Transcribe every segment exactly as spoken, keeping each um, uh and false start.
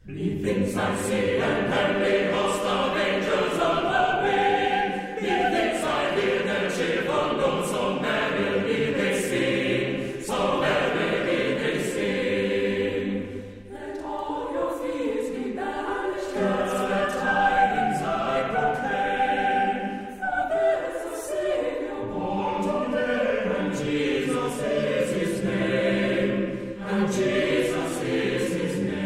Methinks I see an heavenly host of angels on the wing. Methinks I hear their cheerful notes, so merrily they sing, so merrily they sing. Let all your fears be banished, just the tidings I proclaim. For there's a Saviour born today, and Jesus is his name, and Jesus is his name.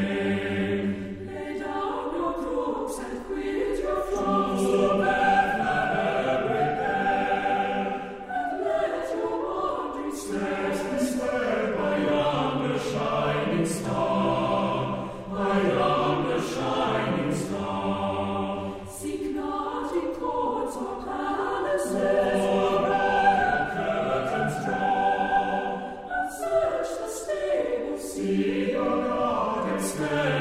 See your God and stand.